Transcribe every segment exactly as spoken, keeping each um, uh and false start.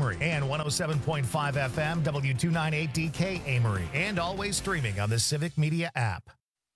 Amory, and one oh seven point five F M, W two ninety-eight D K Amory, and always streaming on the Civic Media app.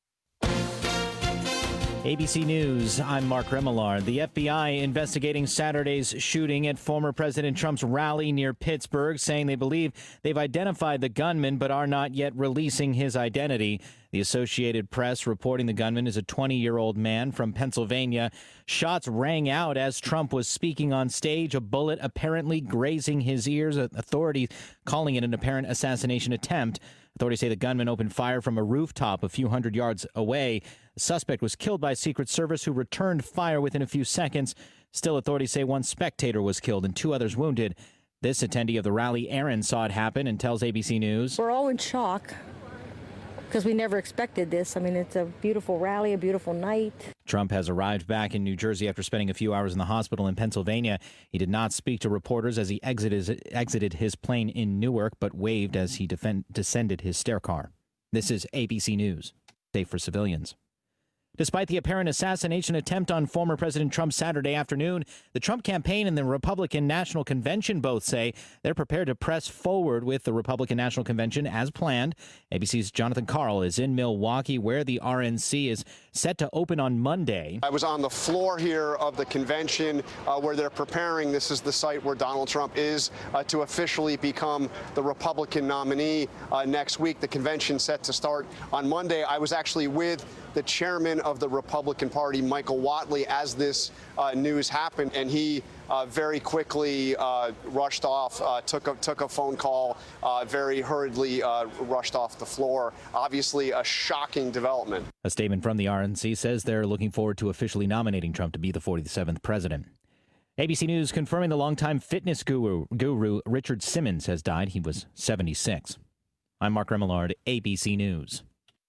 A B C News, I'm Mark Remillard. The F B I investigating Saturday's shooting at former President Trump's rally near Pittsburgh, saying they believe they've identified the gunman but are not yet releasing his identity. The Associated Press reporting the gunman is a twenty-year-old man from Pennsylvania. Shots rang out as Trump was speaking on stage, a bullet apparently grazing his ears, authorities calling it an apparent assassination attempt. Authorities say the gunman opened fire from a rooftop a few hundred yards away. The suspect was killed by Secret Service, who returned fire within a few seconds. Still, authorities say one spectator was killed and two others wounded. This attendee of the rally, Aaron, saw it happen and tells A B C News. We're all in shock because we never expected this. I mean, it's a beautiful rally, a beautiful night. Trump has arrived back in New Jersey after spending a few hours in the hospital in Pennsylvania. He did not speak to reporters as he exited, exited his plane in Newark, but waved as he defend, descended his stair car. This is A B C News, safe for civilians. Despite the apparent assassination attempt on former President Trump Saturday afternoon, the Trump campaign and the Republican National Convention both say they're prepared to press forward with the Republican National Convention as planned. A B C's Jonathan Karl is in Milwaukee, where the R N C is set to open on Monday. I was on the floor here of the convention uh, where they're preparing. This is the site where Donald Trump is uh, to officially become the Republican nominee uh, next week. The convention set to start on Monday. I was actually with the chairman of the Republican Party, Michael Whatley, as this uh, news happened, and he uh, very quickly uh, rushed off, uh, took a, took a phone call, uh, very hurriedly uh, rushed off the floor. Obviously, a shocking development. A statement from the R N C says they're looking forward to officially nominating Trump to be the forty-seventh president. A B C News confirming the longtime fitness guru, guru Richard Simmons has died. He was seventy-six. I'm Mark Remillard, A B C News.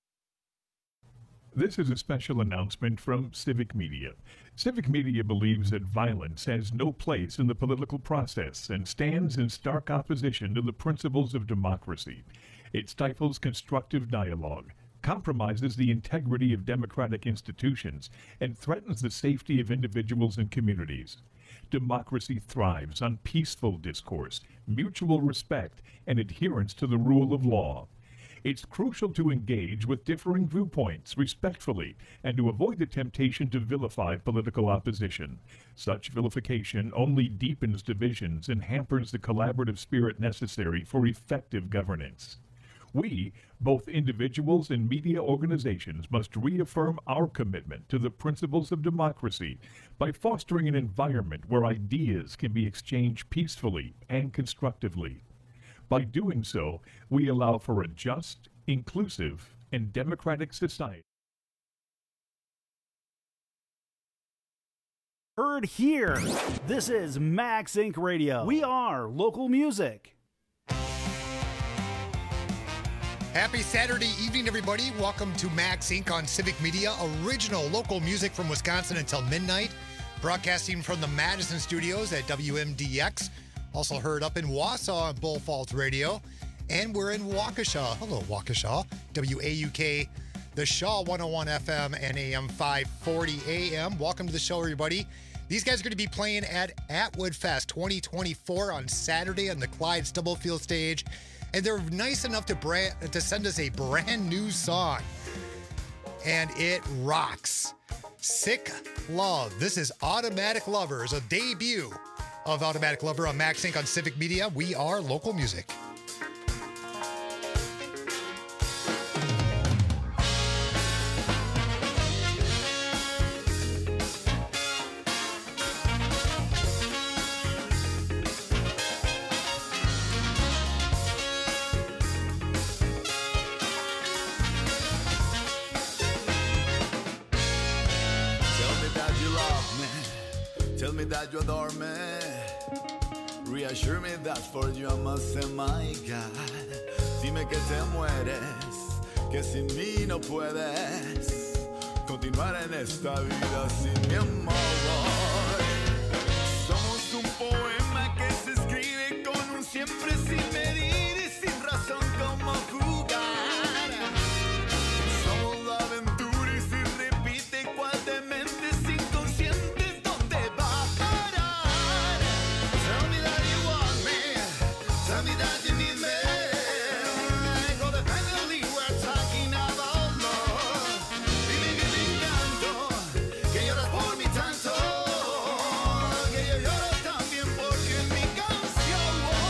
This is a special announcement from Civic Media. Civic Media believes that violence has no place in the political process and stands in stark opposition to the principles of democracy. It stifles constructive dialogue, compromises the integrity of democratic institutions, and threatens the safety of individuals and communities. Democracy thrives on peaceful discourse, mutual respect, and adherence to the rule of law. It's crucial to engage with differing viewpoints respectfully and to avoid the temptation to vilify political opposition. Such vilification only deepens divisions and hampers the collaborative spirit necessary for effective governance. We, both individuals and media organizations, must reaffirm our commitment to the principles of democracy by fostering an environment where ideas can be exchanged peacefully and constructively. By doing so, we allow for a just, inclusive, and democratic society. Heard here. This is Max Inc Radio. We are local music. Happy Saturday evening, everybody. Welcome to Max Incorporated on Civic Media, original local music from Wisconsin until midnight. Broadcasting from the Madison studios at W M D X. Also heard up in Wausau on Bull Falls Radio. And we're in Waukesha. Hello, Waukesha. W A U K, the Shaw one oh one F M and A M five forty A M. Welcome to the show, everybody. These guys are going to be playing at Atwood Fest twenty twenty-four on Saturday on the Clyde Stubblefield stage. And they're nice enough to, brand, to send us a brand new song. And it rocks. Sick Love. This is Automatic Lovers, a debut of Automatic Lover on Max Incorporated on Civic Media. We are local music. Tell me that you adore me. Reassure me that for you I must say my God. Dime que te mueres, que sin mí no puedes continuar en esta vida sin mi amor. Somos un poema que se escribe con un siempre sin medir y sin razón como jugar. Somos la aventura y si repite cual demente sin consciente. me that you need me. Codependently, we're talking about love. Dime que te encanto, que lloras por mí tanto, que yo lloro también porque en mi canción.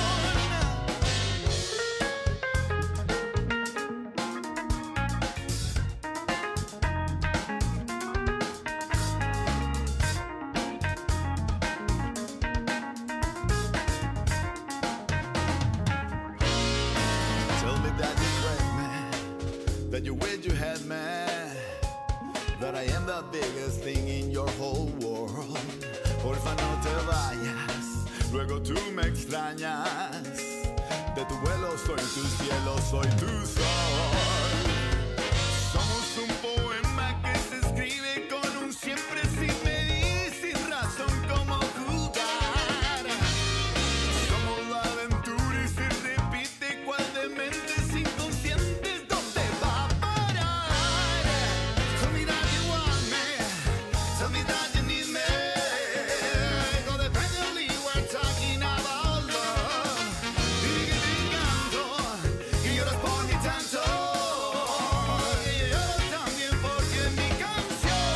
Tell me that you tricked me, that you wish you had me, that I am the biggest thing in your whole world. Porfa, no te vayas, luego tú me extrañas. De tu vuelo soy tu cielo, soy tu sol. Somos un poema que se escribe con un siempre sin medir, sin razón como jugar. Somos la aventura y se repite cual de mentes inconscientes. ¿Dónde va a parar? Tell me that you want me, tell me that you need me. Codependently, we're talking about love. Dime que te encanto, que lloras por mí tanto, que yo lloro también porque en mi canción.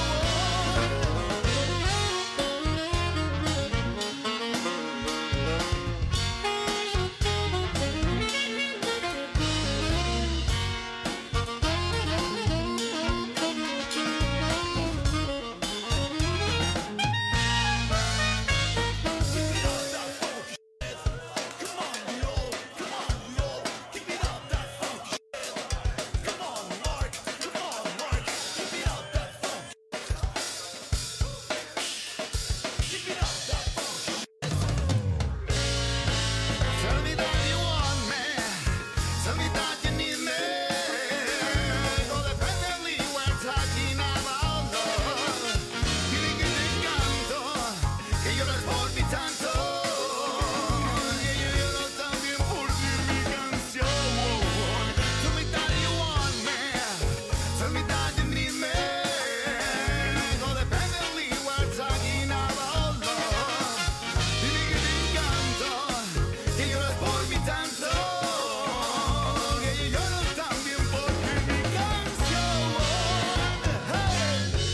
Tell me that you want me, tell me that you need me. Codependently, we're talking about love. Dime que te encanto, que lloras por mí tanto, que yo lloro también por ti en mi canción. Tell me that you want me, tell me that you need me. Codependently, we're talking about love. Dime que te encanto, que lloras por mí tanto, que yo lloro también porque en mi canción. Hey.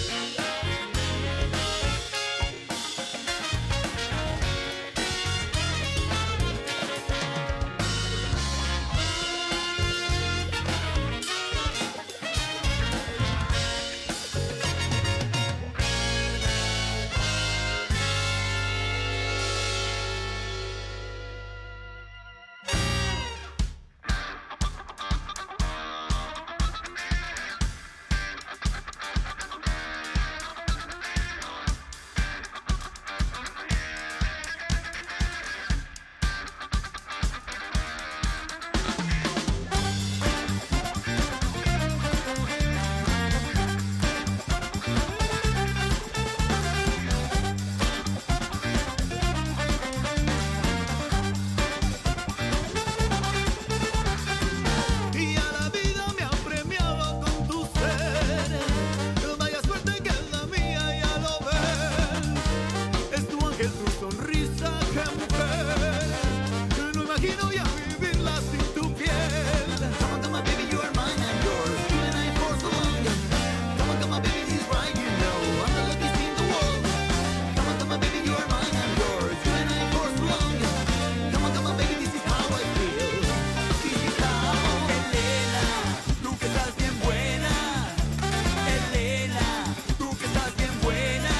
Y a la vida me ha premiado con tu ser. Vaya suerte que es la mía, ya lo ves. Es tu ángel, tu sonrisa, qué mujer. No imagino ya vivirla sin tu piel. Come on, come on, baby, you are mine and yours. You and I for so long. Come on, come on, baby, he's right, you know. I'm the luckiest in the world. Come on, come on, baby, you are mine and yours. You and I for so long. Come on, come on, baby, this is how I feel. This is how. Elena, tú que estás bien buena. Elena, tú que estás bien buena.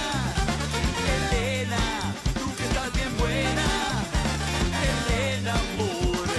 Elena, tú que estás bien buena. Elena, amor.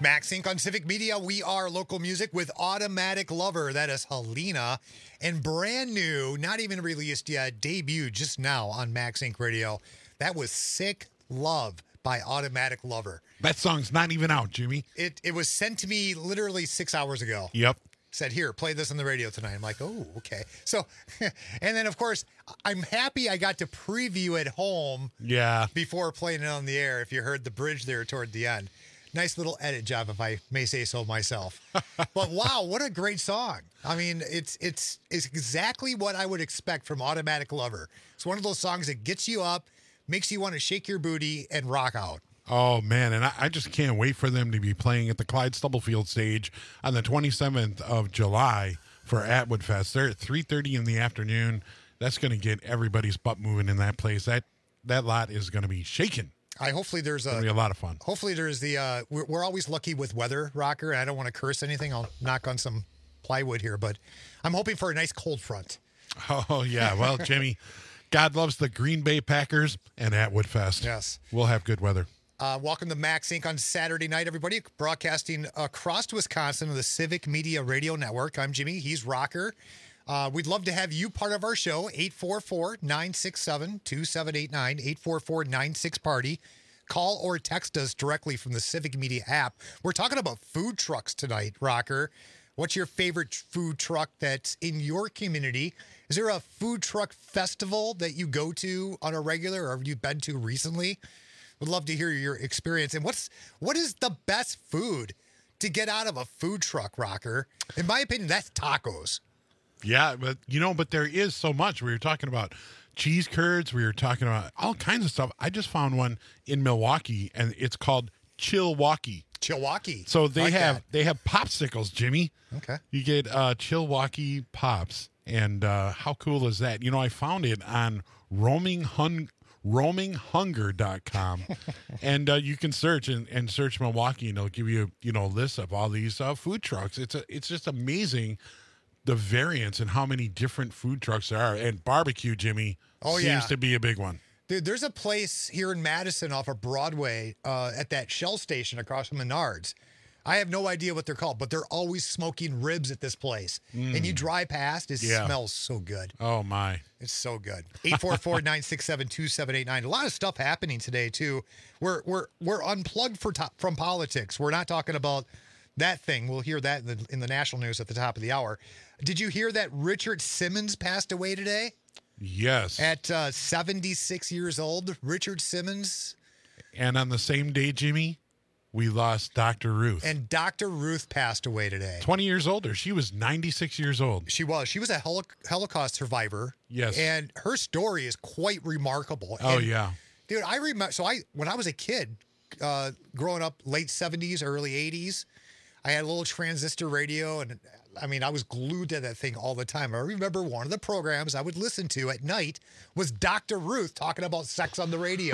Max Inc on Civic Media. We are local music with Automatic Lover. That is Helena. And brand new, not even released yet, debuted just now on Max Inc Radio. That was Sick Love by Automatic Lover. That song's not even out, Jimmy. It it was sent to me literally six hours ago. Yep. Said, here, play this on the radio tonight. I'm like, oh, okay. So, and then, of course, I'm happy I got to preview at home Yeah. before playing it on the air, if you heard the bridge there toward the end. Nice little edit job, if I may say so myself. But wow, what a great song. I mean, it's it's it's exactly what I would expect from Automatic Lover. It's one of those songs that gets you up, makes you want to shake your booty and rock out. Oh, man, and I, I just can't wait for them to be playing at the Clyde Stubblefield stage on the twenty-seventh of July for Atwood Fest. They're at three thirty in the afternoon. That's going to get everybody's butt moving in that place. That that lot is going to be shaking. I hopefully there's It's a going to be a lot of fun. hopefully there's the uh, we're, we're always lucky with weather, Rocker. And I don't want to curse anything. I'll knock on some plywood here, but I'm hoping for a nice cold front. Oh, yeah. Well, Jimmy, God loves the Green Bay Packers and Atwood Fest. Yes. We'll have good weather. Uh, welcome to Max Inc on Saturday night, everybody. Broadcasting across Wisconsin on the Civic Media Radio Network. I'm Jimmy. He's Rocker. Uh, we'd love to have you part of our show. eight four four, nine six seven, two seven eight nine, eight four four, nine six party. Call or text us directly from the Civic Media app. We're talking about food trucks tonight, Rocker. What's your favorite food truck that's in your community? Is there a food truck festival that you go to on a regular or have you been to recently? Would love to hear your experience. And what's what is the best food to get out of a food truck, Rocker? In my opinion, that's tacos. Yeah, but, you know, but there is so much. We were talking about cheese curds. We were talking about all kinds of stuff. I just found one in Milwaukee, and it's called Chilwaukee. Chilwaukee. So they Like have that. they have popsicles, Jimmy. Okay. You get uh, Chilwaukee Pops, and uh, how cool is that? You know, I found it on roaming hun- roaming hunger dot com, and uh, you can search and, and search Milwaukee, and it'll give you you know lists of all these uh, food trucks. It's a, it's just amazing the variance and how many different food trucks there are. And barbecue, Jimmy, Oh, seems yeah. to be a big one. Dude, there's a place here in Madison off of Broadway uh, at that Shell station across from Menards. I have no idea what they're called, but they're always smoking ribs at this place. And you drive past, it Yeah. smells so good. Oh my! It's so good. eight four four, nine six seven, two seven eight nine. A lot of stuff happening today, too. We're we're we're unplugged for to- from politics. We're not talking about that thing. We'll hear that in the, in the national news at the top of the hour. Did you hear that Richard Simmons passed away today? Yes. At uh, seventy-six years old, Richard Simmons. And on the same day, Jimmy, we lost Doctor Ruth. And Doctor Ruth passed away today. twenty years older. She was ninety-six years old. She was. She was a holo- Holocaust survivor. Yes. And her story is quite remarkable. Oh, And, yeah. dude, I remember. So I, when I was a kid, uh, growing up, late seventies, early eighties, I had a little transistor radio, and I mean, I was glued to that thing all the time. I remember one of the programs I would listen to at night was Doctor Ruth talking about sex on the radio.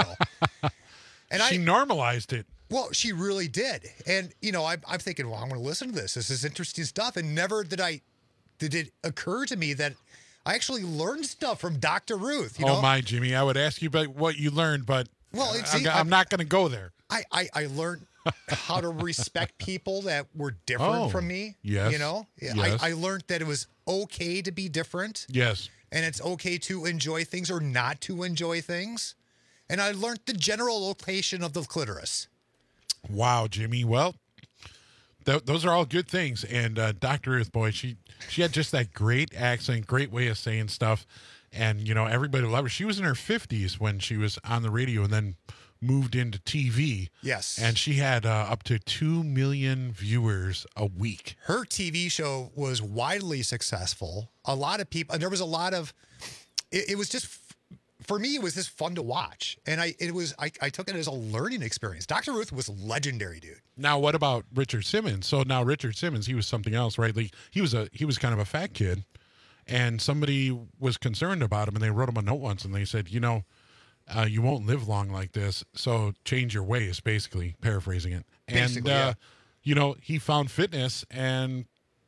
And she I normalized it. Well, she really did. And, you know, I, I'm thinking, well, I'm going to listen to this. This is interesting stuff. And never did I, did it occur to me that I actually learned stuff from Doctor Ruth. You oh, know? my, Jimmy. I would ask you about what you learned, but Well, it's- I'm, see, I'm I'm- not going to go there. I, I, I learned how to respect people that were different Oh, from me. yes, You know, yes. I, I learned that it was okay to be different. Yes. And it's okay to enjoy things or not to enjoy things. And I learned the general location of the clitoris. Wow, Jimmy. Well, th- those are all good things. And uh, Doctor Ruth, boy, she she had just that great accent, great way of saying stuff. And, you know, everybody loved her. She was in her fifties when she was on the radio and then moved into T V. Yes. And she had uh, up to two million viewers a week. Her T V show was widely successful. A lot of people, and there was a lot of, it, it was just, for me, it was just fun to watch. And I, it was, I, I took it as a learning experience. Doctor Ruth was legendary, dude. Now, what about Richard Simmons? So now Richard Simmons, he was something else, right? Like, he was a he was kind of a fat kid, and somebody was concerned about him, and they wrote him a note once, and they said, you know, uh, you won't live long like this, so change your ways, basically, paraphrasing it. Basically, and, uh, yeah. you know, he found fitness, and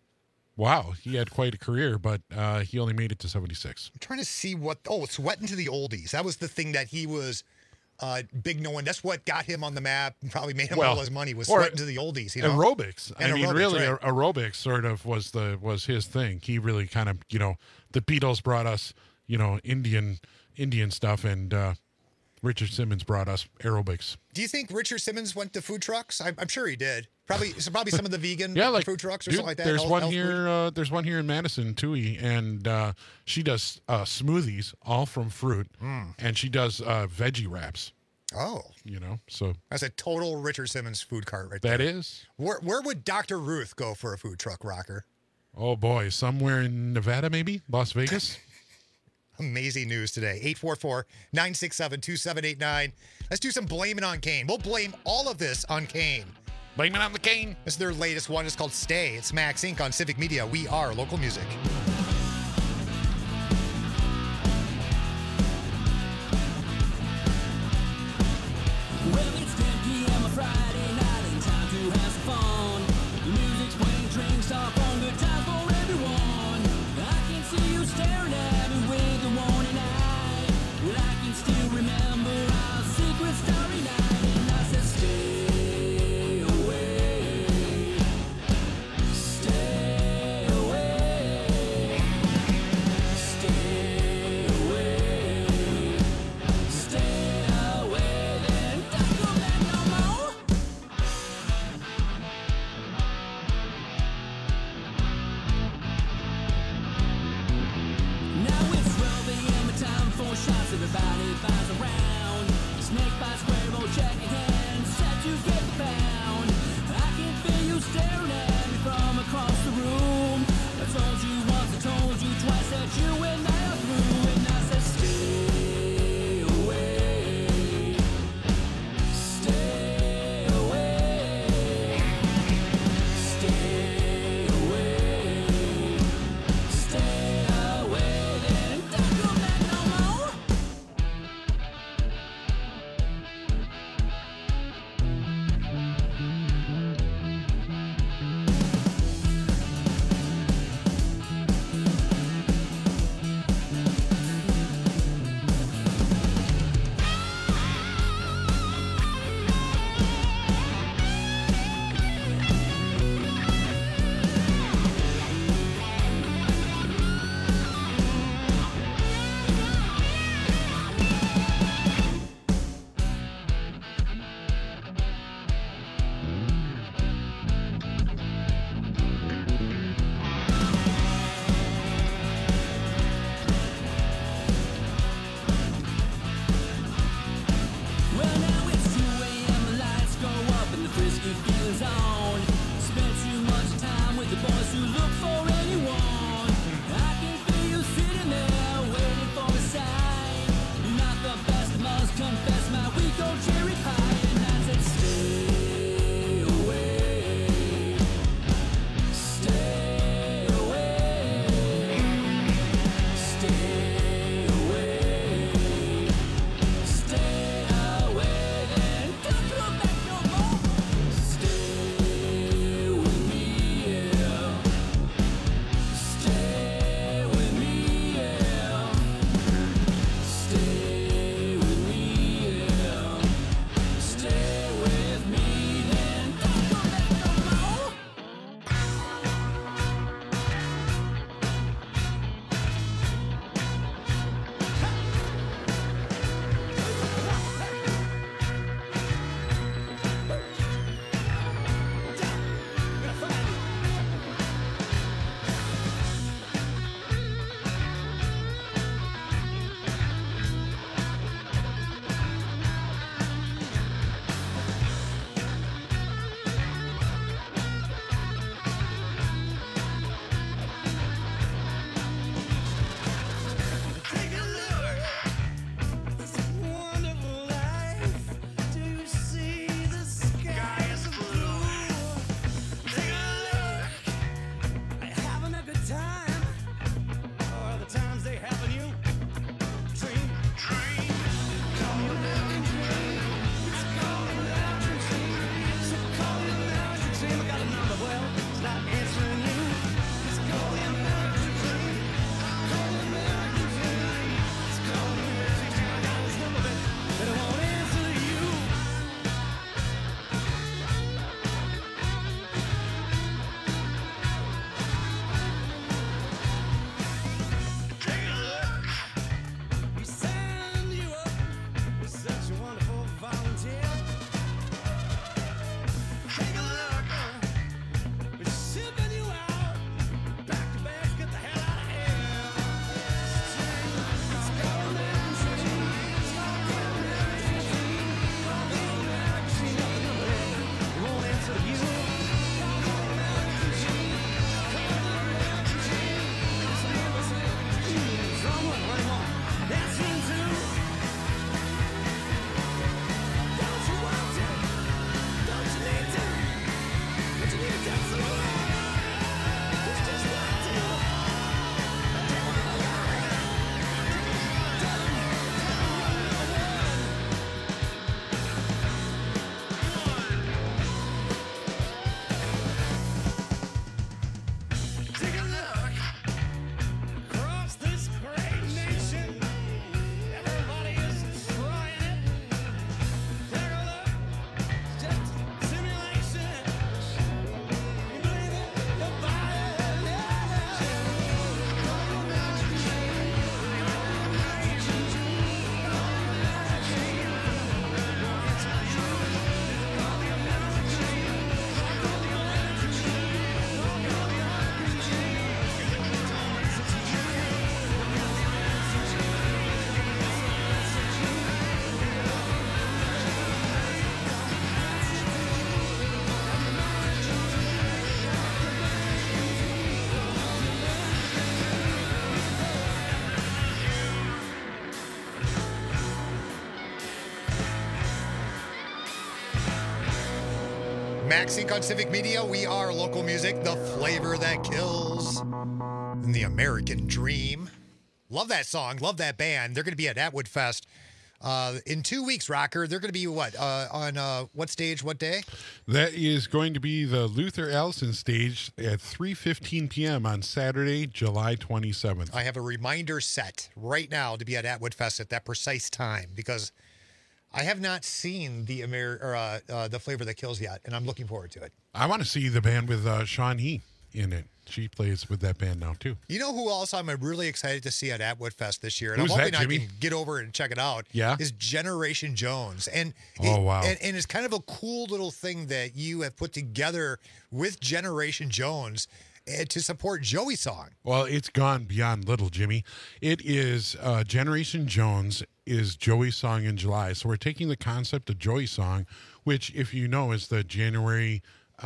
wow, he had quite a career, but uh, he only made it to seventy-six. I'm trying to see what, oh, Sweating to the Oldies. That was the thing that he was uh, big knowing. That's what got him on the map and probably made him Well, all his money was or sweating to the oldies. You know? Aerobics. And I mean, aerobics, really, right. aer- aerobics sort of was the was his thing. He really kind of, you know, the Beatles brought us, you know, Indian Indian stuff, and uh, Richard Simmons brought us aerobics. Do you think Richard Simmons went to food trucks? I'm, I'm sure he did. Probably, so probably some of the vegan Yeah, like food trucks or dude, something like that. There's health- one health food. here. Uh, there's one here in Madison, Tui, and uh, she does uh, smoothies, all from fruit, Mm. and she does uh, veggie wraps. Oh, You know, so that's a total Richard Simmons food cart right there. that is. Where where would Doctor Ruth go for a food truck, Rocker? Oh boy, somewhere in Nevada, maybe Las Vegas. Amazing news today. eight four four, nine six seven, two seven eight nine. Let's do some blaming on Kane. We'll blame all of this on Kane. Blame it on the Kane. This is their latest one. It's called Stay. It's Max Incorporated on Civic Media. We are local music. Well, it's ten p.m. on Friday night and time to have some fun. The music's playing, drinks are on, good time for everyone. I can see you staring at me with a warning eye. Well, I can still remember our secret starry night, and I said, stay away, stay away, stay away, stay away, then don't come back no more. Now it's twelve a.m. and time for shots. Everybody buys around. Max Inc on Civic Media. We are local music, the flavor that kills. And the American Dream. Love that song. Love that band. They're going to be at Atwood Fest uh, in two weeks, Rocker. They're going to be what? Uh, on uh, what stage, what day? That is going to be the Luther Allison stage at three fifteen p.m. on Saturday, July twenty-seventh. I have a reminder set right now to be at Atwood Fest at that precise time because I have not seen the Amer- or, uh, uh, the Flavor That Kills yet, and I'm looking forward to it. I want to see the band with uh, Sean He in it. She plays with that band now, too. You know who else I'm really excited to see at Atwood Fest this year? And Who's I'm hoping that, Jimmy? I can get over and check it out. Yeah? Is Generation Jones. And Oh, it- wow. And, and it's kind of a cool little thing that you have put together with Generation Jones uh, to support Joey Song. Well, it's gone beyond little, Jimmy. It is uh, Generation Jones is Joey Song in July. So we're taking the concept of Joey Song, which, if you know, is the January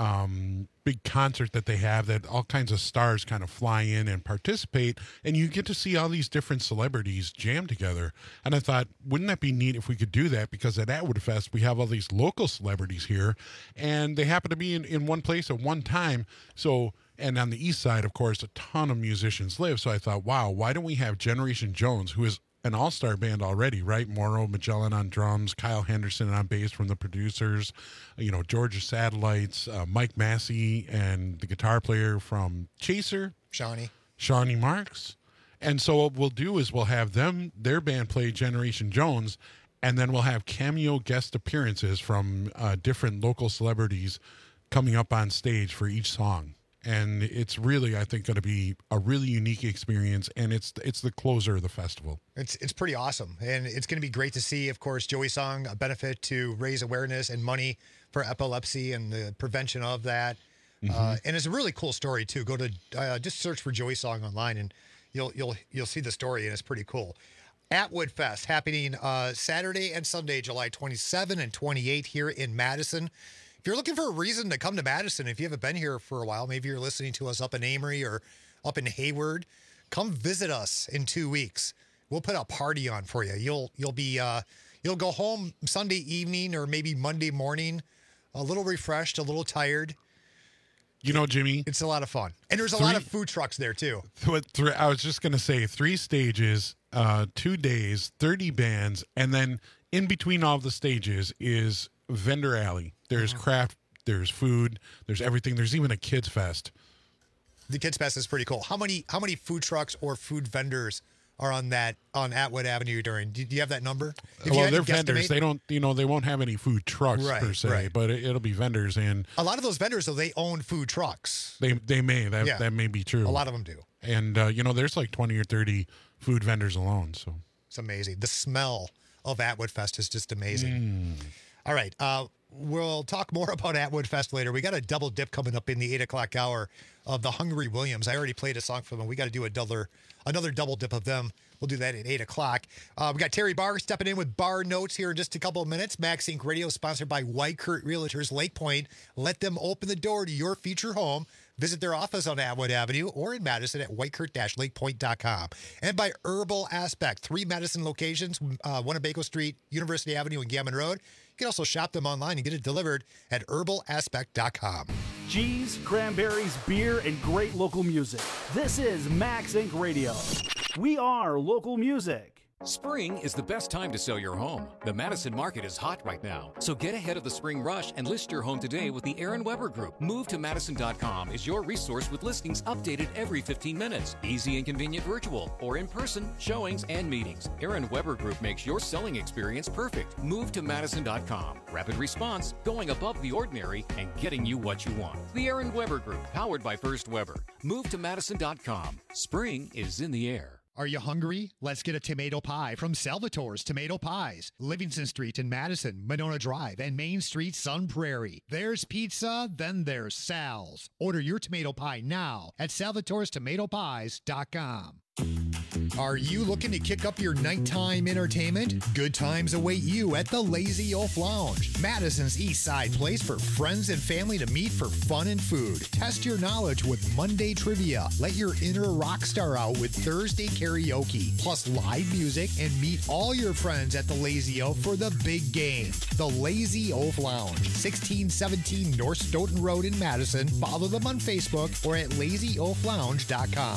um, big concert that they have that all kinds of stars kind of fly in and participate. And you get to see all these different celebrities jam together. And I thought, wouldn't that be neat if we could do that? Because at Atwood Fest, we have all these local celebrities here, and they happen to be in, in one place at one time. So... And on the east side, of course, a ton of musicians live. So I thought, wow, why don't we have Generation Jones, who is an all-star band already, right? Mauro Magellan on drums, Kyle Henderson on bass from the producers, you know, Georgia Satellites, uh, Mike Massey, and the guitar player from Chaser, Shawnee. Shawnee Marks. And so what we'll do is we'll have them, their band play Generation Jones, and then we'll have cameo guest appearances from uh, different local celebrities coming up on stage for each song. And it's really, I think, going to be a really unique experience, and it's it's the closer of the festival. It's it's pretty awesome, and it's going to be great to see, of course, Joey Song, a benefit to raise awareness and money for epilepsy and the prevention of that. Mm-hmm. Uh, and it's a really cool story too. Go to uh, just search for Joey Song online, and you'll you'll you'll see the story, and it's pretty cool. Atwood Fest happening uh, Saturday and Sunday, July twenty-seventh and twenty-eighth here in Madison. If you're looking for a reason to come to Madison, if you haven't been here for a while, maybe you're listening to us up in Amory or up in Hayward, come visit us in two weeks. We'll put a party on for you. You'll you'll be uh, you'll go home Sunday evening or maybe Monday morning, a little refreshed, a little tired. You know, Jimmy, it's a lot of fun, and there's a three, lot of food trucks there too. Th- th- I was just going to say three stages, uh, two days, thirty bands, and then in between all the stages is vendor alley. There's Mm-hmm. craft, there's food, there's everything. There's even a kids fest. The kids fest is pretty cool. How many how many food trucks or food vendors are on that on Atwood Avenue during? Do you have that number? If you Well, had they're to vendors. guesstimate- They don't, you know, they won't have any food trucks Right, per se, right. but it, it'll be vendors, and A lot of those vendors, though, they own food trucks. they they may that Yeah. that may be true. A lot of them do. And uh, you know, there's like twenty or thirty food vendors alone. So It's amazing. The smell of Atwood Fest is just amazing. Mm. All right. Uh, we'll talk more about Atwood Fest later. We got a double dip coming up in the eight o'clock hour of the Hungry Williams. I already played a song from them. We got to do a double, another double dip of them. We'll do that at eight o'clock. Uh, we got Terry Barr stepping in with Bar Notes here in just a couple of minutes. Max Inc Radio sponsored by White Kurt Realtors Lake Point. Let them open the door to your future home. Visit their office on Atwood Avenue or in Madison at white kurt dash lake point dot com. And by Herbal Aspect, three Madison locations, uh, one on Baco Street, University Avenue, and Gammon Road. You can also shop them online and get it delivered at herbal aspect dot com. Cheese, cranberries, beer, and great local music. This is Max Inc Radio. We are local music. Spring is the best time to sell your home. The Madison market is hot right now, so get ahead of the spring rush and list your home today with the Aaron Weber Group. Move to Madison dot com is your resource with listings updated every fifteen minutes. Easy and convenient virtual or in-person showings and meetings. Aaron Weber Group makes your selling experience perfect. Move to Madison dot com. Rapid response, going above the ordinary, and getting you what you want. The Aaron Weber Group, powered by First Weber. Move to Madison dot com. Spring is in the air. Are you hungry? Let's get a tomato pie from Salvatore's Tomato Pies. Livingston Street in Madison, Monona Drive, and Main Street, Sun Prairie. There's pizza, then there's Sal's. Order your tomato pie now at salvatores tomato pies dot com. Are you looking to kick up your nighttime entertainment? Good times await you at the Lazy Oaf Lounge, Madison's East Side place for friends and family to meet for fun and food. Test your knowledge with Monday trivia. Let your inner rock star out with Thursday karaoke, plus live music, and meet all your friends at the Lazy Oaf for the big game. The Lazy Oaf Lounge, sixteen seventeen North Stoughton Road in Madison. Follow them on Facebook or at lazy oaf lounge dot com.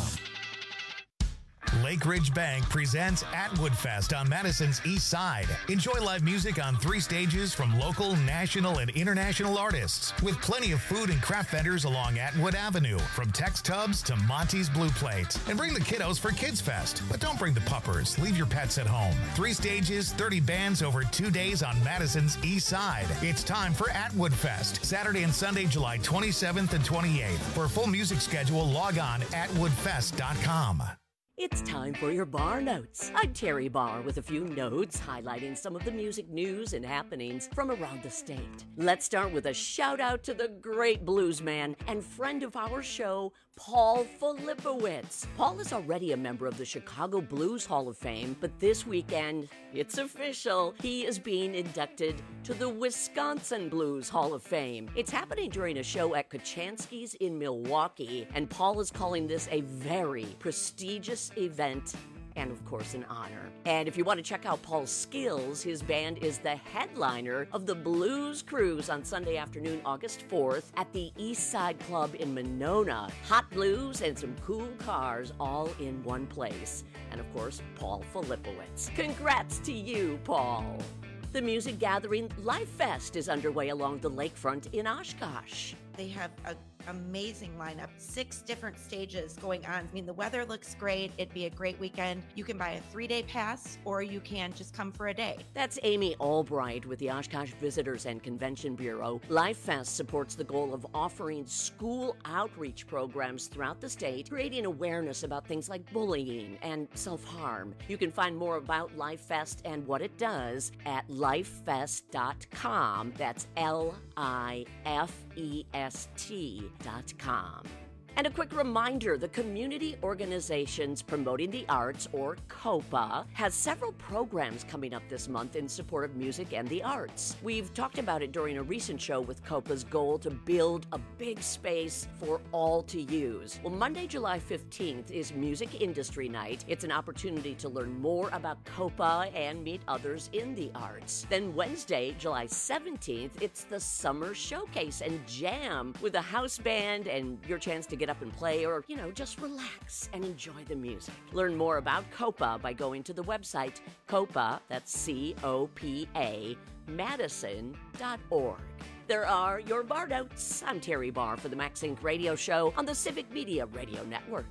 Lake Ridge Bank presents Atwood Fest on Madison's East Side. Enjoy live music on three stages from local, national, and international artists, with plenty of food and craft vendors along Atwood Avenue, from Tex Tubs to Monty's Blue Plate. And bring the kiddos for Kids Fest, but don't bring the puppers. Leave your pets at home. Three stages, thirty bands over two days on Madison's East Side. It's time for Atwood Fest, Saturday and Sunday, July twenty-seventh and twenty-eighth. For a full music schedule, log on atwood fest dot com. It's time for your Bar Notes. I'm Terry Barr with a few notes highlighting some of the music news and happenings from around the state. Let's start with a shout out to the great blues man and friend of our show, Paul Filipowicz. Paul is already a member of the Chicago Blues Hall of Fame, but this weekend, it's official. He is being inducted to the Wisconsin Blues Hall of Fame. It's happening during a show at Kochanski's in Milwaukee, and Paul is calling this a very prestigious event and, of course, an honor. And if you want to check out Paul's skills, his band is the headliner of the Blues Cruise on Sunday afternoon, August fourth, at the East Side Club in Monona. Hot blues and some cool cars all in one place. And, of course, Paul Filipowicz. Congrats to you, Paul. The music gathering Life Fest is underway along the lakefront in Oshkosh. They have an amazing lineup, six different stages going on. I mean, the weather looks great. It'd be a great weekend. You can buy a three-day pass, or you can just come for a day. That's Amy Albright with the Oshkosh Visitors and Convention Bureau. Life Fest supports the goal of offering school outreach programs throughout the state, creating awareness about things like bullying and self-harm. You can find more about Life Fest and what it does at life fest dot com. That's L I F E S T dot com. And a quick reminder, the Community Organizations Promoting the Arts, or COPA, has several programs coming up this month in support of music and the arts. We've talked about it during a recent show with COPA's goal to build a big space for all to use. Well, Monday, July fifteenth is Music Industry Night. It's an opportunity to learn more about COPA and meet others in the arts. Then Wednesday, July seventeenth, it's the Summer Showcase and Jam with a house band and your chance to get up and play, or, you know, just relax and enjoy the music. Learn more about COPA by going to the website COPA, that's C O P A, Madison dot org. There are your Bar Notes. I'm Terry Barr for the Max Inc radio show on the Civic Media Radio Network.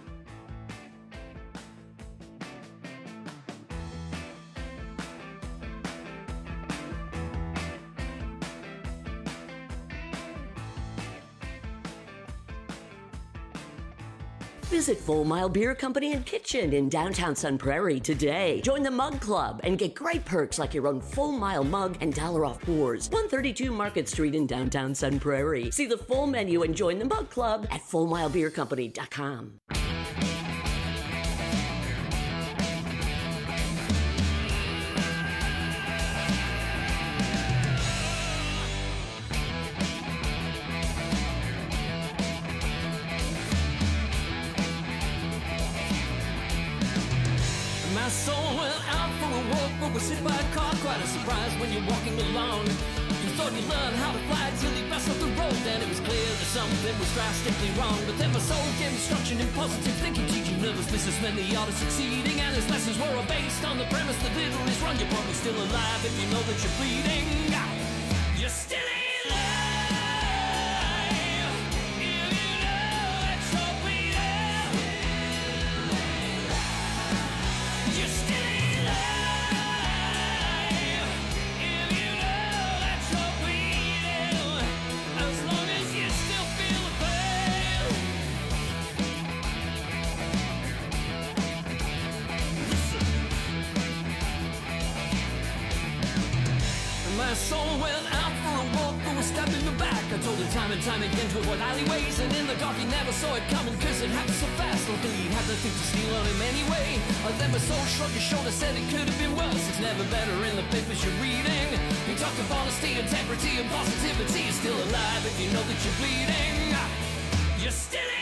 Visit Full Mile Beer Company and Kitchen in downtown Sun Prairie today. Join the Mug Club and get great perks like your own Full Mile mug and dollar off pours. one thirty-two Market Street in downtown Sun Prairie. See the full menu and join the Mug Club at full mile beer company dot com. My soul went out for a walk, but was hit by a car. Quite a surprise when you're walking along. You thought you learned how to fly till you passed off the road. Then it was clear that something was drastically wrong. But then my soul gave instruction in positive thinking, teaching nervous businessmen the art of succeeding. And his lessons were all based on the premise that little is wrong. You're probably still alive if you know that you're bleeding. You're still alive. My soul went out for a walk, but was stabbed in the back. I told her time and time again to avoid alleyways, and in the dark he never saw it coming, cause it happened so fast. Luckily he had nothing to steal on him anyway. Uh, then my soul shrugged his shoulder, said it could have been worse. It's never better in the papers you're reading. He talked of honesty, integrity, and positivity. You're still alive if you know that you're bleeding. You're still alive.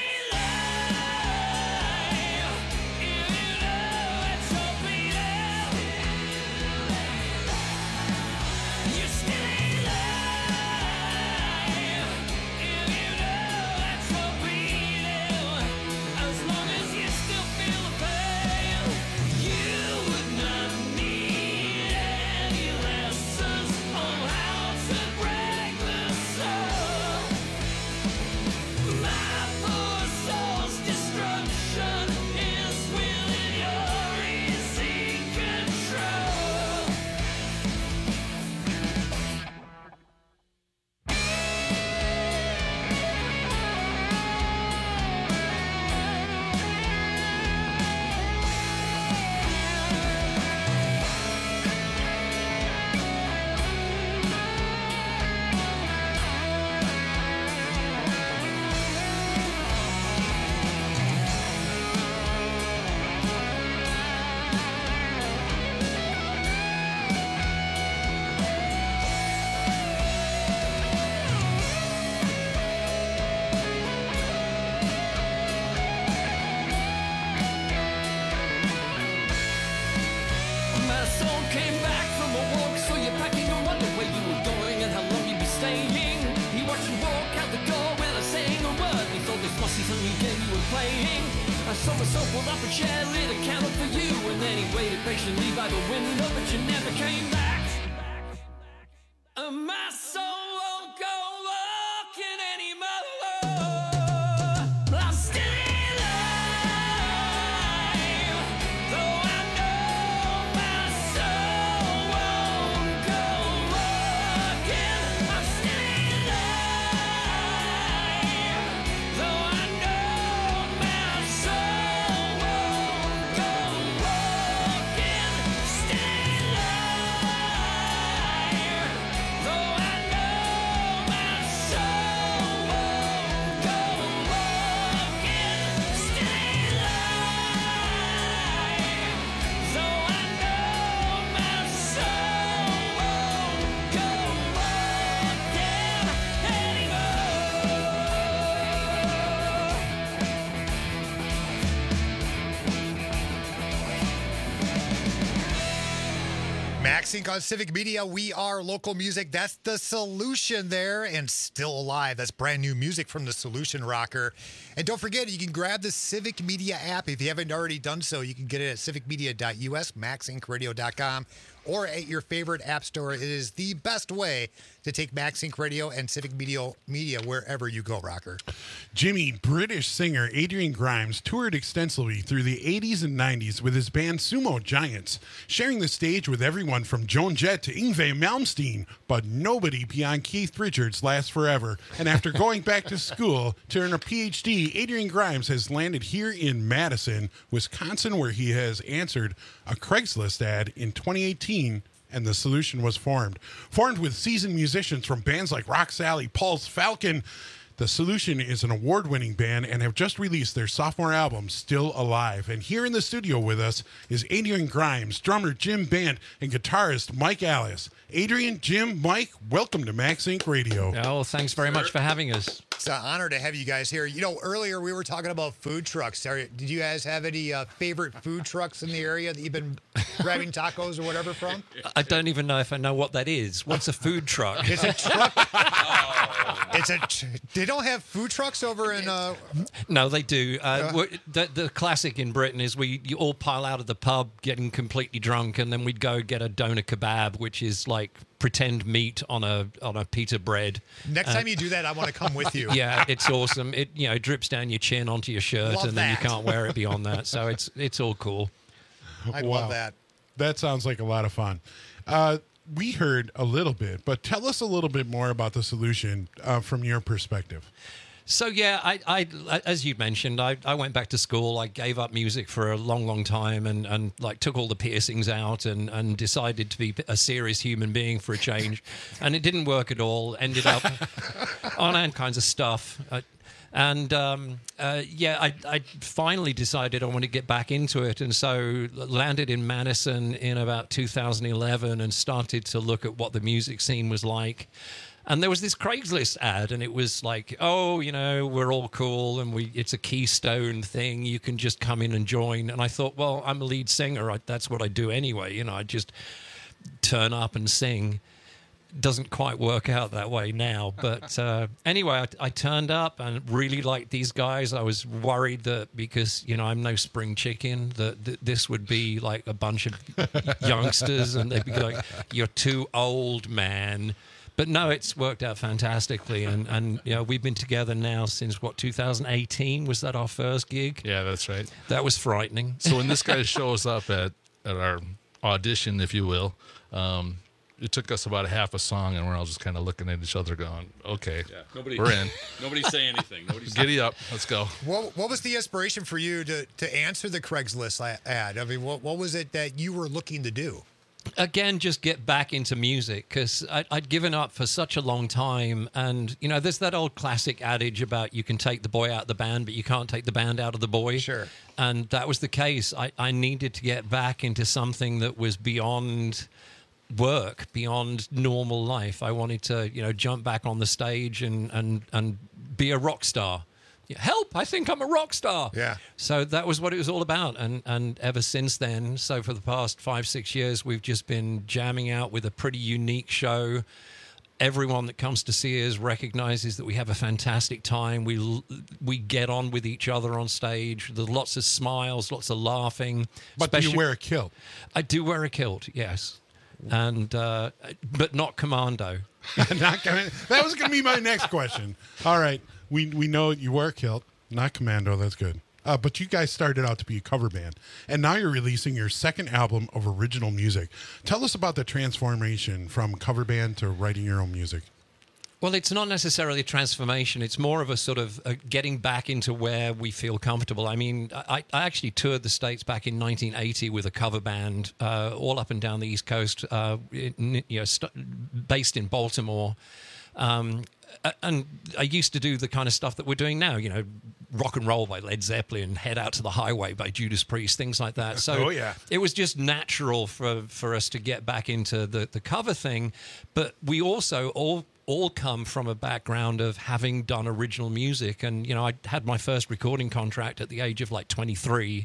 I saw myself pulled up a chair, lit a candle for you, and then he waited patiently by the window, but you never came back. And my soul won't go walking anymore. I'm still alive, though I know my soul won't go walking. I'm still alive, though I know my soul won't go walking. Still alive, though I know my soul won't go walking. Still alive, though I know my soul won't go walking Max Inc on Civic Media. We are local music. That's the Solution there, and Still Alive. That's brand new music from the Solution Rocker. And don't forget, you can grab the Civic Media app. If you haven't already done so, you can get it at civic media dot u s, max inc radio dot com, or at your favorite app store. It is the best way to take Max Inc Radio and Civic Media Media wherever you go, Rocker. Jimmy, British singer Adrian Grimes toured extensively through the eighties and nineties with his band Sumo Giants, sharing the stage with everyone from Joan Jett to Yngwie Malmsteen, but nobody beyond Keith Richards lasts forever. And after going back to school to earn a P H D, Adrian Grimes has landed here in Madison, Wisconsin, where he has answered a Craigslist ad in twenty eighteen, and the Solution was formed. Formed with seasoned musicians from bands like Rock Sally, Pulse, Falcon, the Solution is an award-winning band and have just released their sophomore album, Still Alive. And here in the studio with us is Adrian Grimes, drummer Jim Band, and guitarist Mike Alice. Adrian, Jim, Mike, welcome to Max Inc Radio. Oh, well, thanks very much for having us. It's an honor to have you guys here. You know, earlier we were talking about food trucks. Are, did you guys have any uh, favorite food trucks in the area that you've been grabbing tacos or whatever from? I don't even know if I know what that is. What's a food truck? It's a truck. It's a. Tr- they don't have food trucks over in. Uh, No, they do. Uh, w- the, the classic in Britain is we you all pile out of the pub getting completely drunk, and then we'd go get a doner kebab, which is like pretend meat on a on a pita bread. Next Uh, time you do that, I want to come with you. Yeah, it's awesome. It you know drips down your chin onto your shirt, Love and then that. you can't wear it beyond that. So it's it's all cool. I Wow. love that. That sounds like a lot of fun. Uh, we heard a little bit, but tell us a little bit more about the Solution uh, from your perspective. So yeah, I, I as you mentioned, I, I went back to school. I gave up music for a long, long time, and, and like took all the piercings out, and, and decided to be a serious human being for a change. And it didn't work at all. Ended up on all kinds of stuff. I, And um, uh, yeah, I, I finally decided I want to get back into it, and so landed in Madison in about two thousand eleven and started to look at what the music scene was like. And there was this Craigslist ad, and it was like, oh, you know, we're all cool, and we it's a Keystone thing. You can just come in and join. And I thought, well, I'm a lead singer. I, that's what I do anyway. You know, I just turn up and sing. Doesn't quite work out that way now. But uh, anyway, I, I turned up and really liked these guys. I was worried that because, you know, I'm no spring chicken, that, that this would be like a bunch of youngsters, and they'd be like, you're too old, man. But no, it's worked out fantastically, and, and you know, we've been together now since, what, two thousand eighteen? Was that our first gig? Yeah, that's right. That was frightening. So when this guy shows up at, at our audition, if you will, um, it took us about a half a song, and we're all just kind of looking at each other going, okay, yeah, nobody, we're in. Nobody's saying anything. Nobody's Giddy up. Let's go. What, what was the inspiration for you to, to answer the Craigslist ad? I mean, what, what was it that you were looking to do? Again, just get back into music, because I'd given up for such a long time. And, you know, there's that old classic adage about you can take the boy out of the band, but you can't take the band out of the boy. Sure. And that was the case. I, I needed to get back into something that was beyond work, beyond normal life. I wanted to, you know, jump back on the stage and, and, and be a rock star. Help, I think I'm a rock star. Yeah. So that was what it was all about. And and ever since then, so for the past five, six years, we've just been jamming out with a pretty unique show. Everyone that comes to see us recognizes that we have a fantastic time. We we get on with each other on stage. There's lots of smiles, lots of laughing. But do you wear a kilt? I do wear a kilt, yes. And uh, but not commando. Not commando. That was going to be my next question. All right. We we know you wear a kilt, not commando. That's good. Uh, but you guys started out to be a cover band, and now you're releasing your second album of original music. Tell us about the transformation from cover band to writing your own music. Well, it's not necessarily a transformation. It's more of a sort of uh, getting back into where we feel comfortable. I mean, I, I actually toured the States back in nineteen eighty with a cover band uh, all up and down the East Coast, uh, in, you know, st- based in Baltimore. Um, and I used to do the kind of stuff that we're doing now, you know, rock and roll by Led Zeppelin, Head Out to the Highway by Judas Priest, things like that. So oh, yeah. It was just natural for, for us to get back into the, the cover thing. But we also all all come from a background of having done original music. And, you know, I had my first recording contract at the age of like twenty-three.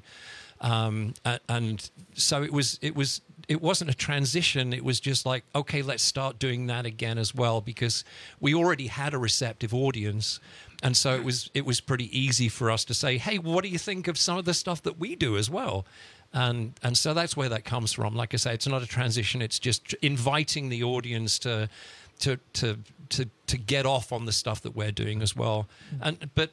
Um, and so it was, it was, it wasn't a transition. It was just like, okay, let's start doing that again as well, because we already had a receptive audience. And so it was, it was pretty easy for us to say, hey, what do you think of some of the stuff that we do as well? And, and so that's where that comes from. Like I say, it's not a transition. It's just inviting the audience to, to, to, to, to get off on the stuff that we're doing as well. And, but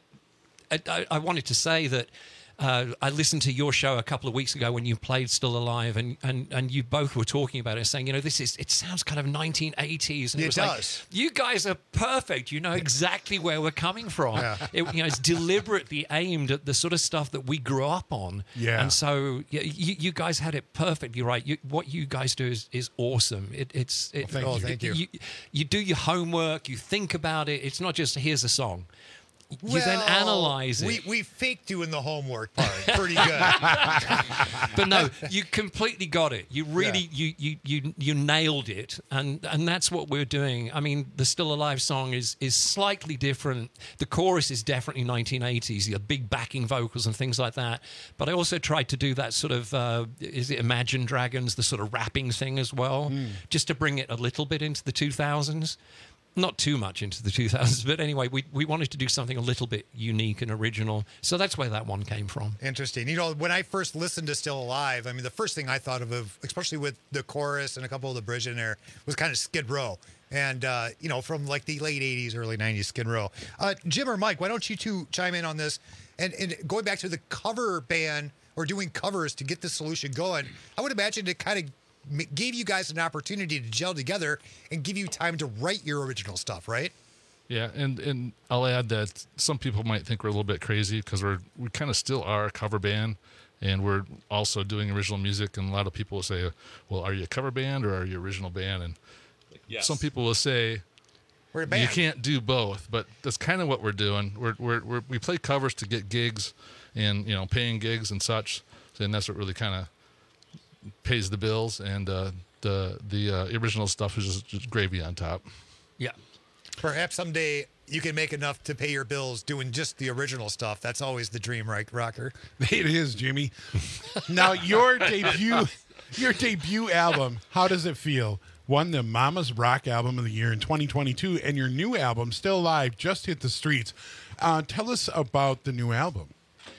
I, I wanted to say that, Uh, I listened to your show a couple of weeks ago when you played Still Alive, and, and, and you both were talking about it, saying, you know, this is, it sounds kind of nineteen eighties. And it, It was does. Like, you guys are perfect. You know exactly where we're coming from. Yeah. It, you know, it's deliberately aimed at the sort of stuff that we grew up on. Yeah. And so yeah, you, you guys had it perfectly right. You, what you guys do is, is awesome. It, it's it, Well, thank you. Thank you. you. You do your homework. You think about it. It's not just here's a song. You then analyze it. We we faked doing the homework part pretty good. But no, you completely got it. You really you, you you you nailed it, and and that's what we're doing. I mean, the Still Alive song is is slightly different. The chorus is definitely nineteen eighties, the big backing vocals and things like that. But I also tried to do that sort of uh, is it Imagine Dragons, the sort of rapping thing as well, Mm. just to bring it a little bit into the two thousands. Not too much into the two thousands, but anyway, we, we wanted to do something a little bit unique and original. So that's where that one came from. Interesting. You know, when I first listened to Still Alive, I mean, the first thing I thought of, of especially with the chorus and a couple of the bridge in there, was kind of Skid Row. And, uh, you know, from like the late eighties, early nineties, Skid Row. Uh, Jim or Mike, why don't you two chime in on this? And, and going back to the cover band or doing covers to get the solution going, I would imagine it kind of gave you guys an opportunity to gel together and give you time to write your original stuff, right? Yeah, and, and I'll add that some people might think we're a little bit crazy because we're we kind of still are a cover band, and we're also doing original music. And a lot of people will say, "Well, are you a cover band or are you original band?" And yes. some people will say, "We're a band." You can't do both, but that's kind of what we're doing. We're, we're we're we play covers to get gigs, and you know, paying gigs and such. And that's what really kind of pays the bills. And uh, the the uh, original stuff is just, just gravy on top. Yeah. Perhaps someday you can make enough to pay your bills doing just the original stuff. That's always the dream, right, Rocker? It is, Jimmy. Now, your debut, your debut album, how does it feel? Won the Mama's Rock Album of the Year in twenty twenty-two, and your new album, Still Alive, just hit the streets. Uh, tell us about the new album.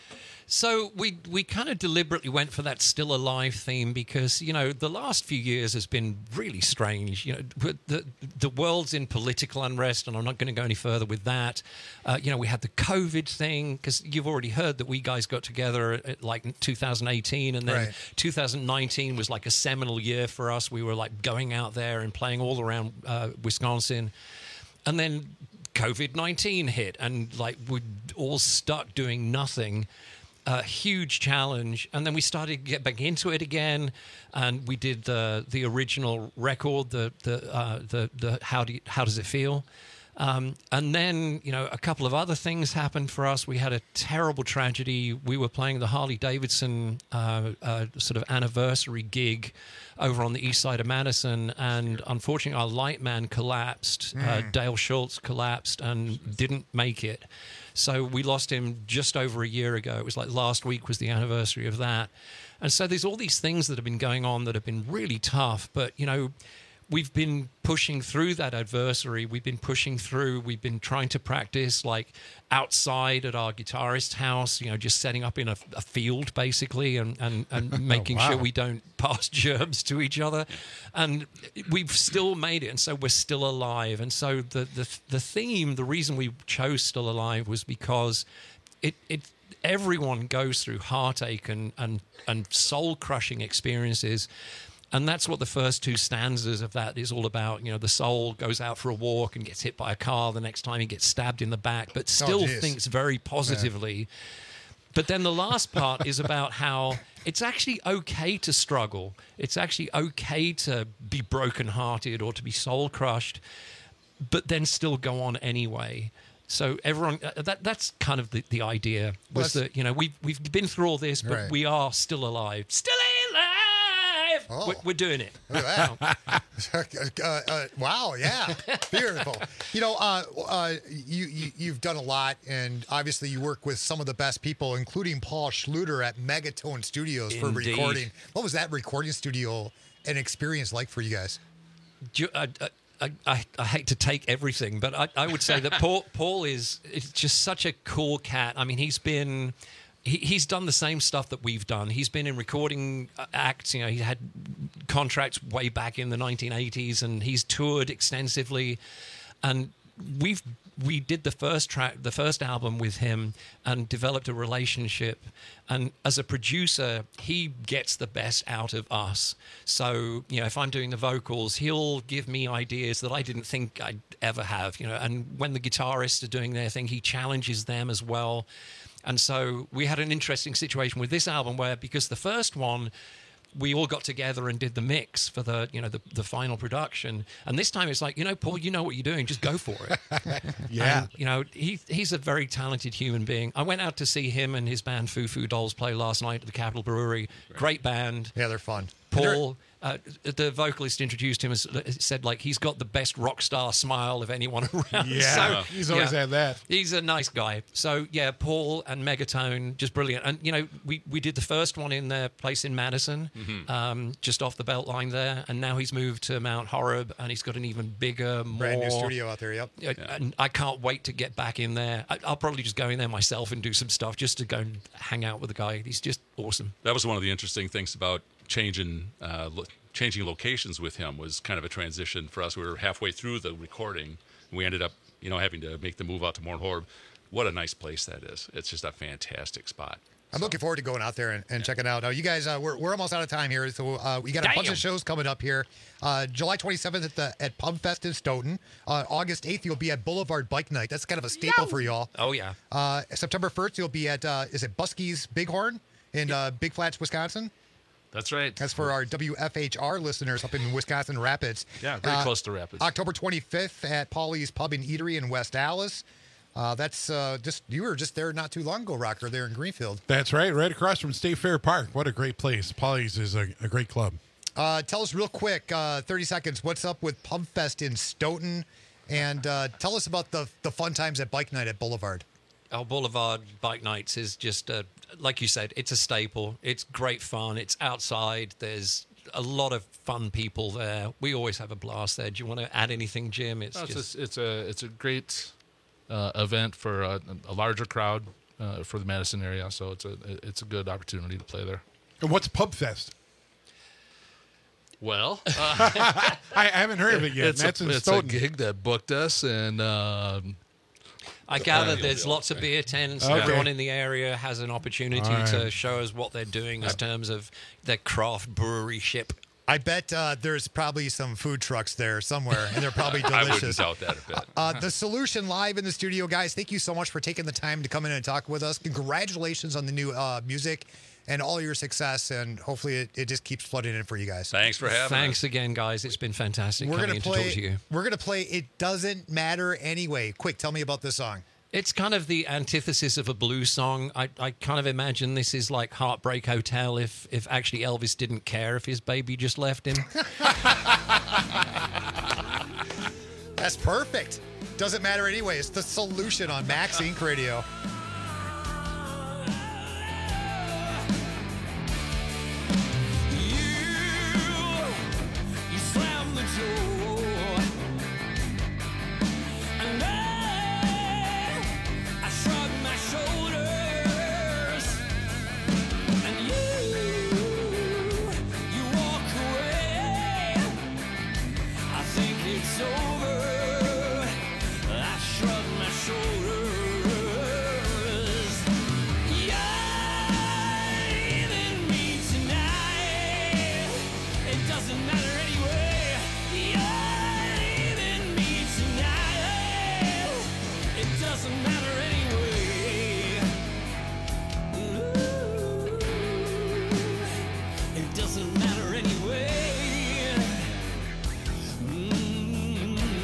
So we we kind of deliberately went for that Still Alive theme because, you know, the last few years has been really strange. You know, the the world's in political unrest, and I'm not going to go any further with that. Uh, you know, we had the COVID thing because you've already heard that we guys got together at, like in two thousand eighteen, and then Right. two thousand nineteen was like a seminal year for us. We were like going out there and playing all around uh, Wisconsin, and then COVID nineteen hit, and like we're all stuck doing nothing. A huge challenge, and then we started to get back into it again, and we did the the original record, the the uh, the the how do you, how does it feel, um, and then you know a couple of other things happened for us. We had a terrible tragedy. We were playing the Harley Davidson uh, uh, sort of anniversary gig over on the east side of Madison, and unfortunately our light man collapsed. Mm. Uh, Dale Schultz collapsed and didn't make it. So we lost him just over a year ago. It was like last week was the anniversary of that. And so there's all these things that have been going on that have been really tough. But, you know, we've been pushing through that adversary. We've been pushing through. We've been trying to practice like outside at our guitarist's house, you know, just setting up in a, a field basically and, and, and making wow. sure we don't pass germs to each other. And we've still made it. And so we're still alive. And so the, the, the theme, the reason we chose Still Alive was because it, it, everyone goes through heartache and, and, and soul-crushing experiences. And that's what the first two stanzas of that is all about. You know, the soul goes out for a walk and gets hit by a car. The next time he gets stabbed in the back, but still Oh, geez. thinks very positively. Yeah. But then the last part is about how it's actually okay to struggle. It's actually okay to be brokenhearted or to be soul-crushed, but then still go on anyway. So everyone, uh, that that's kind of the, the idea was Well, that, you know, we've, we've been through all this, but Right. we are still alive. Still alive! Oh. We're, we're doing it. Look at that. uh, uh, wow, yeah. Beautiful. You know, uh, uh, you, you, you've done a lot, and obviously you work with some of the best people, including Paul Schluter at Megatone Studios for Indeed. recording. What was that recording studio and experience like for you guys? Do you- I, I, I, I hate to take everything, but I, I would say that Paul, Paul is, is just such a cool cat. I mean, he's been... He, he's done the same stuff that we've done. He's been in recording acts. You know, he had contracts way back in the nineteen eighties, and he's toured extensively. And we've we did the first track, the first album with him, and developed a relationship. And as a producer, he gets the best out of us. So, you know, if I'm doing the vocals, he'll give me ideas that I didn't think I'd ever have. You know, and when the guitarists are doing their thing, he challenges them as well. And so we had an interesting situation with this album where, because the first one, we all got together and did the mix for the, you know, the, the final production. And this time it's like, you know, Paul, you know what you're doing. Just go for it. Yeah. And, you know, he he's a very talented human being. I went out to see him and his band Foo Foo Dolls play last night at the Capitol Brewery. Great band. Yeah, they're fun. Paul, uh, the vocalist introduced him as said, like, he's got the best rock star smile of anyone around. Yeah, so, he's always yeah, had that. He's a nice guy. So, yeah, Paul and Megatone, just brilliant. And, you know, we, we did the first one in their place in Madison, Mhm. um, just off the Beltline there. And now he's moved to Mount Horeb, and he's got an even bigger, more... Brand new studio out there, yep. Uh, And I can't wait to get back in there. I, I'll probably just go in there myself and do some stuff just to go and hang out with the guy. He's just awesome. That was one of the interesting things about changing uh, lo- changing locations with him, was kind of a transition for us. We were halfway through the recording, and we ended up, you know, having to make the move out to Mount Horeb. What a nice place that is. It's just a fantastic spot. I'm looking forward to going out there and, and checking out. Uh, you guys, uh, we're, we're almost out of time here, so uh, we got a Damn. bunch of shows coming up here. Uh, July twenty-seventh at the at Pub Fest in Stoughton. Uh, August eighth, you'll be at Boulevard Bike Night. That's kind of a staple for y'all. Oh yeah. Uh, September first, you'll be at uh, is it Buskey's Bighorn in uh, Big Flats, Wisconsin? That's right. That's for our W F H R listeners up in Wisconsin Rapids. Yeah, very Uh, close to Rapids. October twenty-fifth at Paulie's Pub and Eatery in West Allis. Uh, that's uh, just you were just there not too long ago, Rocker, there in Greenfield. That's right, right across from State Fair Park. What a great place. Polly's is a, a great club. Uh, tell us real quick, uh, thirty seconds, what's up with Pub Fest in Stoughton? And uh, tell us about the the fun times at Bike Night at Boulevard. Our Boulevard Bike Nights is just, a, like you said, it's a staple. It's great fun. It's outside. There's a lot of fun people there. We always have a blast there. Do you want to add anything, Jim? It's No, it's, just a, it's a it's a great uh, event for a, a larger crowd uh, for the Madison area. So it's a it's a good opportunity to play there. And what's Pub Fest? Well, uh, I, I haven't heard of it yet. It's, That's a, in it's a Stoughton. gig that booked us, and um, I gather uh, there's lots of beer tents. Okay. Everyone in the area has an opportunity All right. to show us what they're doing in terms of their craft brewery ship. I bet uh, there's probably some food trucks there somewhere, and they're probably I delicious. wouldn't doubt that a bit. Uh, the Solution live in the studio, guys. Thank you so much for taking the time to come in and talk with us. Congratulations on the new uh, music and all your success, and hopefully it, it just keeps flooding in for you guys. Thanks for having Thanks us. again, guys. It's been fantastic We're coming gonna in play. to talk to you. We're gonna play. It doesn't matter anyway. Quick, tell me about this song. It's kind of the antithesis of a blues song. I, I kind of imagine this is like Heartbreak Hotel if if actually Elvis didn't care if his baby just left him. That's perfect. Doesn't matter anyway. It's the Solution on Max Inc Radio. You slam the door, and I, I shrug my shoulders, and you, you walk away. I think it's over. I shrug my shoulders. You're leaving me tonight. It doesn't matter anyway. You're leaving me tonight. It doesn't matter anyway. Ooh, it doesn't matter anyway. Mm.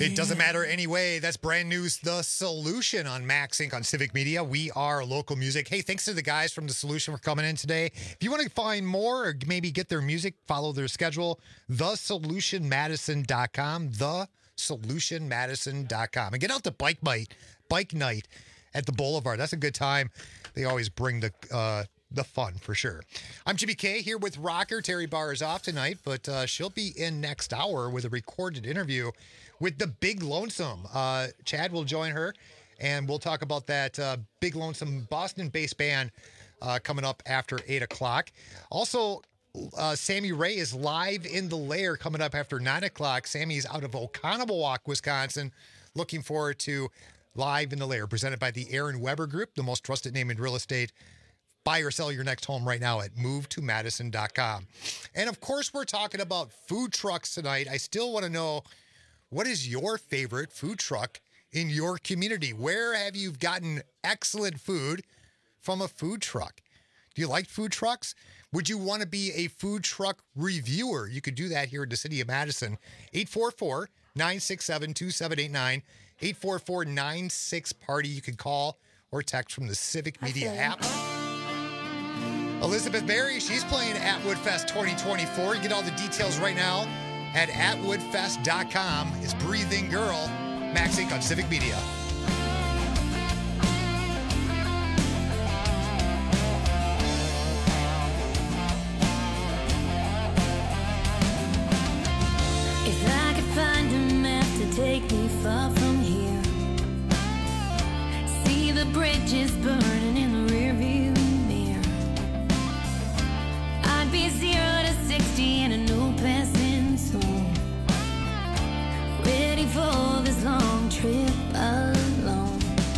It doesn't matter anyway. That's brand new. The Solution on Max Inc on Civic Media. We are local music. Hey, thanks to the guys from The Solution for coming in today. If you want to find more or maybe get their music, follow their schedule, the solution madison dot com, the solution madison dot com. And get out to Bike Night, Bike Night at the Boulevard. That's a good time. They always bring the uh, the fun for sure. I'm Jimmy K here with Rocker. Terry Barr is off tonight, but uh, she'll be in next hour with a recorded interview with the Big Lonesome. Uh, Chad will join her, and we'll talk about that uh, Big Lonesome Boston-based band uh, coming up after eight o'clock. Also, uh, Sammy Ray is live in the Lair coming up after nine o'clock. Sammy's out of Oconomowoc, Wisconsin. Looking forward to Live in the Lair, presented by the Aaron Weber Group, the most trusted name in real estate. Buy or sell your next home right now at move to madison dot com. And of course, we're talking about food trucks tonight. I still want to know, what is your favorite food truck in your community? Where have you gotten excellent food from a food truck? Do you like food trucks? Would you want to be a food truck reviewer? You could do that here in the city of Madison. eight four four, nine six seven, two seven eight nine. eight four four, nine six, party. You can call or text from the Civic Media app. Elizabeth Berry, she's playing at Woodfest twenty twenty-four. You get all the details right now at atwoodfest dot com. It's Breathing Girl, Max Inc on Civic Media. If I could find a map to take me far from here, see the bridges burning in the rearview mirror, I'd be zero to sixty in a no passing zone, ready for this long trip alone.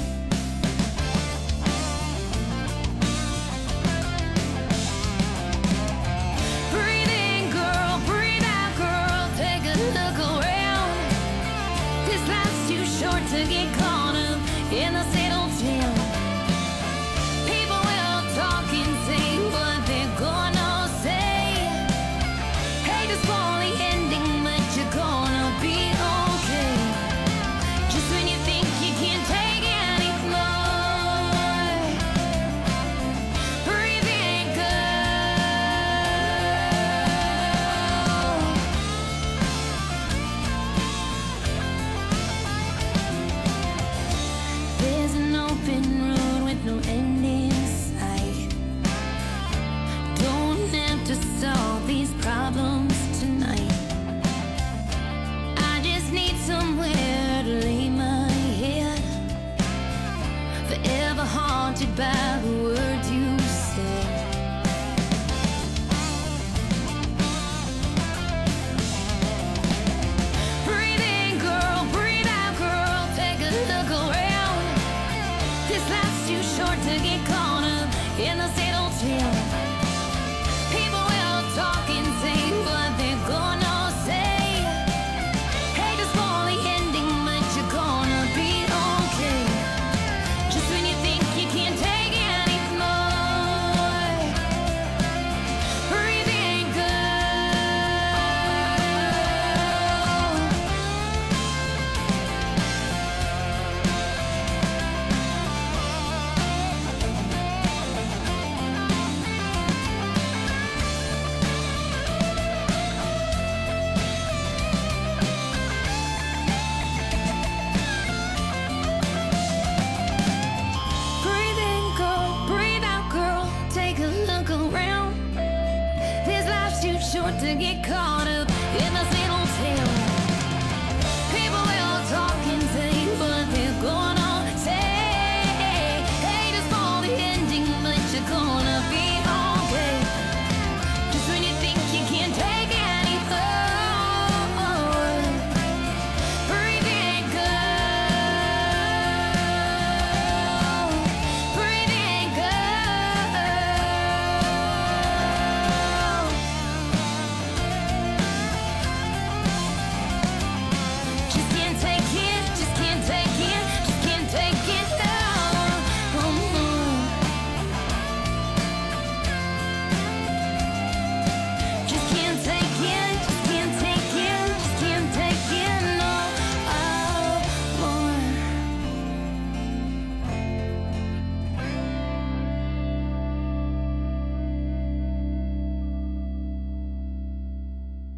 Breathe in, girl, breathe out, girl, take a look around. This life's too short to get caught up in the same old town. People will talk and say what they're gonna say. Hate to spoil the ending, but you're gonna be okay. Just when you think you can't take any more, breathe in, there's an open road with no end in sight. Don't have to solve these problems tonight. I just need somewhere to lay my head, forever haunted by the words you said. Breathe in, girl, breathe out, girl, take a look around. This life's too short to get caught up in the same old town. People will talk and say what they're gonna say. Hate to spoil the ending, but you're gonna be okay. Just when you think you can't take any more, breathe in, breathe in, girl, breathe out, girl, take a look around. This life's too short to get caught up in the same old tale. People will talk and say what they're gonna say. Hate to spoil the ending, but you're gonna be okay. Just when you think you can't take any more, breathe in, girl, breathe in, girl.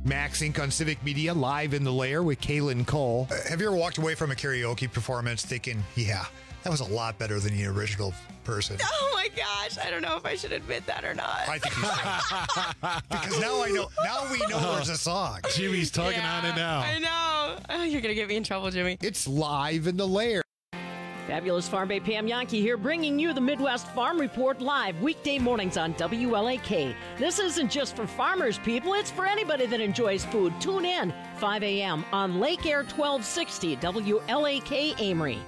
Max Inc on Civic Media, live in the lair with Kaylin Cole. Uh, have you ever walked away from a karaoke performance thinking, yeah, that was a lot better than the original person? Oh my gosh, I don't know if I should admit that or not. I think you should. Because now I know. Now we know there's a song. Jimmy's tugging Yeah, on it now. I know. Oh, you're going to get me in trouble, Jimmy. It's live in the lair. Fabulous Farm Bay Pam Yankee here, bringing you the Midwest Farm Report live weekday mornings on W L A K. This isn't just for farmers, people. It's for anybody that enjoys food. Tune in five a.m. on Lake Air twelve sixty W L A K Amory.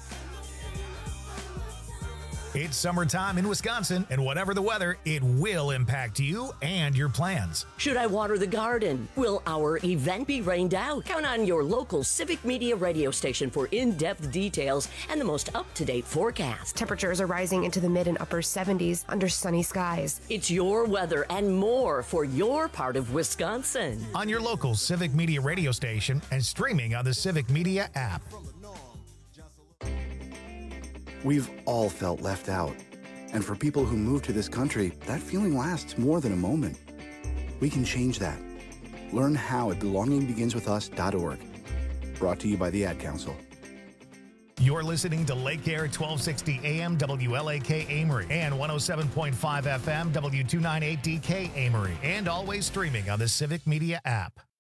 It's summertime in Wisconsin, and whatever the weather, it will impact you and your plans. Should I water the garden? Will our event be rained out? Count on your local Civic Media radio station for in-depth details and the most up-to-date forecast. Temperatures are rising into the mid and upper seventies under sunny skies. It's your weather and more for your part of Wisconsin. On your local Civic Media radio station and streaming on the Civic Media app. We've all felt left out. And for people who move to this country, that feeling lasts more than a moment. We can change that. Learn how at belonging begins with us dot org. Brought to you by the Ad Council. You're listening to Lake Air twelve sixty A M W L A K Amory and one oh seven point five F M W two ninety-eight D K Amory, and always streaming on the Civic Media app.